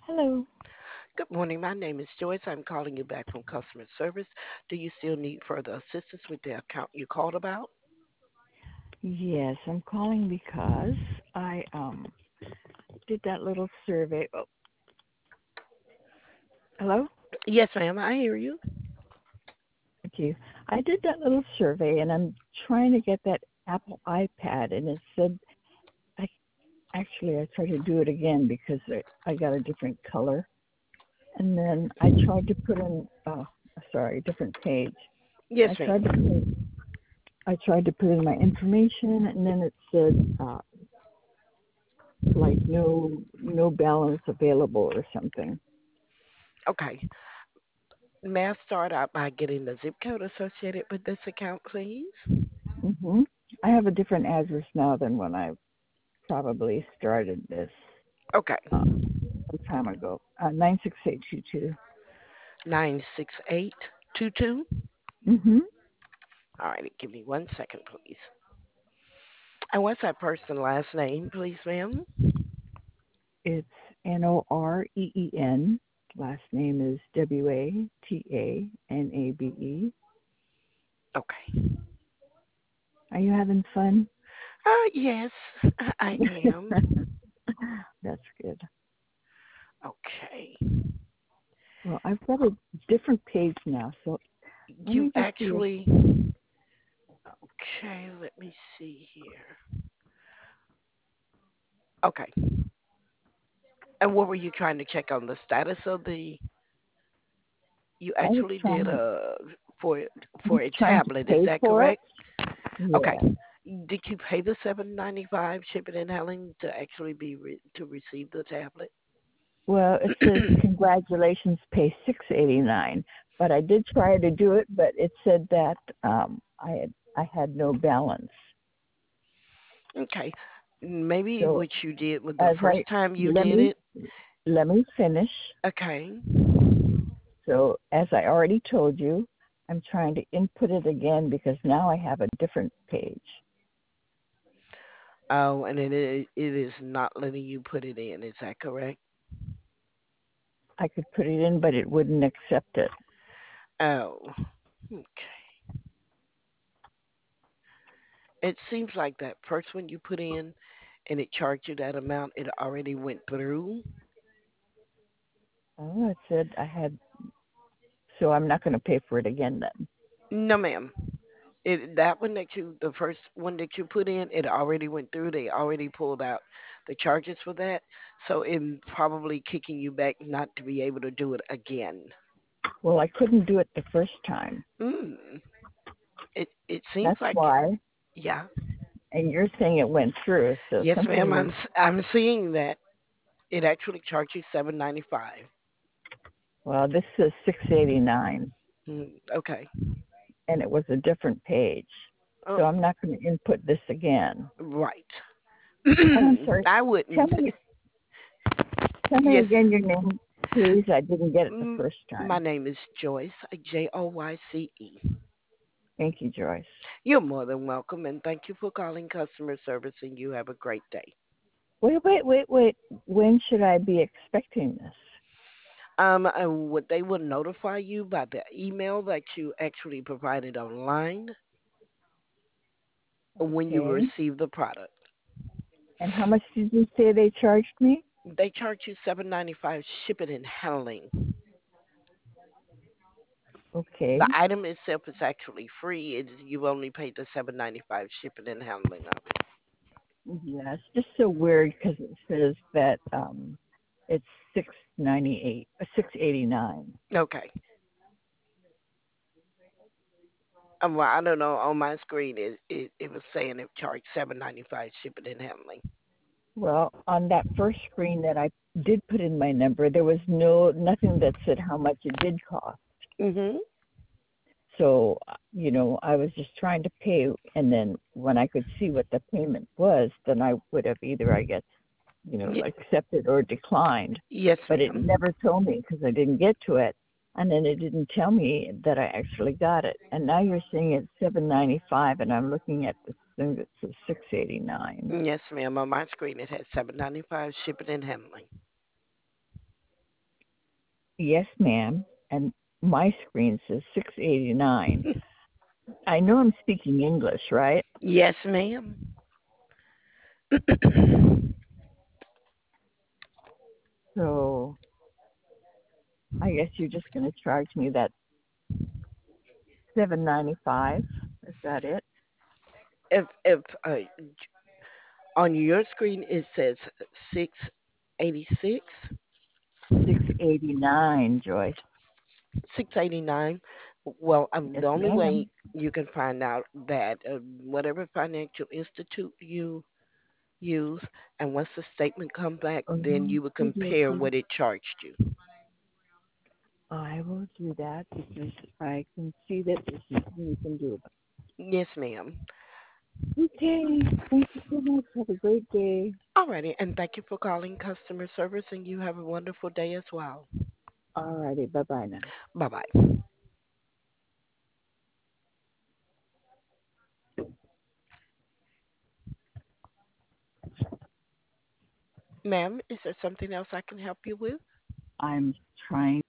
Hello. Good morning. My name is Joyce. I'm calling you back from customer service. Do you still need further assistance with the account you called about? Yes, I'm calling because I did that little survey. Oh, hello? Yes, ma'am. I hear you. Thank you. I did that little survey and I'm trying to get that Apple iPad and it said I I tried to do it again because I got a different color and then I tried to put in a different page. Yes, I tried to put ma'am. I tried to put in my information and then it said like no balance available or something. Okay. May I start out by getting the zip code associated with this account, please? hmm I have a different address now than when I probably started this Okay. some time ago. 96822. 96822. Mm-hmm. All right. Give me 1 second, please. And what's that person's last name, please, ma'am? It's Noreen. Last name is Watanabe. Okay. Are you having fun? Yes, I am. That's good. Okay. Well, I've got a different page now, so let You me just see if actually. Okay, let me see here. Okay. And what were you trying to check on the status of the? You I was actually did trying. for I'm for a trying to tablet. Is pay that for it. correct? Okay. Yeah. Did you pay the 795 shipping and handling to actually to receive the tablet? Well, it says congratulations, pay 689. But I did try to do it, but it said that I had no balance. Okay. Maybe So what you did with the as first I time you let did me it. let me finish. Okay. So as I already told you, I'm trying to input it again because now I have a different page. Oh, and it is not letting you put it in. Is that correct? I could put it in, but it wouldn't accept it. Oh. Okay. It seems like that first one you put in and it charged you that amount, it already went through. Oh, it said I had, so I'm not going to pay for it again then. No, ma'am. That one the first one that you put in, it already went through. They already pulled out the charges for that, so it probably kicking you back not to be able to do it again. Well, I couldn't do it the first time. Mm. It seems That's like why. yeah, And you're saying it went through, so yes, ma'am. something was. I'm seeing that it actually charged you 795. Well, this says 689, Okay. and it was a different page. So Oh, I'm not going to input this again. right. And I'm sorry. I Tell wouldn't. me, tell me Yes. again your name, please. I didn't get it the Mm, first my time. name is Joyce, Joyce. Thank you, Joyce. You're more than welcome, and thank you for calling customer service, and you have a great day. Wait. When should I be expecting this? What they will notify you by the email that you actually provided online when you Okay. receive the product. And how much did you say they charged me? They charge you 795 shipping and handling. Okay. The item itself is actually free. You only paid the 795 shipping and handling of it. Yeah, it's just so weird because it says that it's 698, 689. Okay. Well, I don't know. On my screen, it was saying it charged 795 shipping and handling. Well, on that first screen that I did put in my number, there was nothing that said how much it did cost. Mhm. So, I was just trying to pay, and then when I could see what the payment was, then I would have either, I guess, accepted or declined. Yes, But it ma'am. never told me because I didn't get to it, and then it didn't tell me that I actually got it. And now you're saying it's 795, and I'm looking at this thing that says 689. Yes, ma'am. On my screen, it has 795 shipping and handling. Yes, ma'am. And my screen says 689. I know I'm speaking English, right? Yes, ma'am. So I guess you're just going to charge me that 795. Is that it? If on your screen it says 686, 689, Joyce. 689. Well, Yes, the only way ma'am. you can find out that whatever financial institute you use, and once the statement comes back, then you would compare Okay. what it charged you. I will do that because I can see that there's nothing you can do about Yes, ma'am. it. Okay. Thank you so much. Have a great day. Alrighty, and thank you for calling customer service, and you have a wonderful day as well. Alrighty. Bye bye now. Bye bye. Ma'am, is there something else I can help you with? I'm trying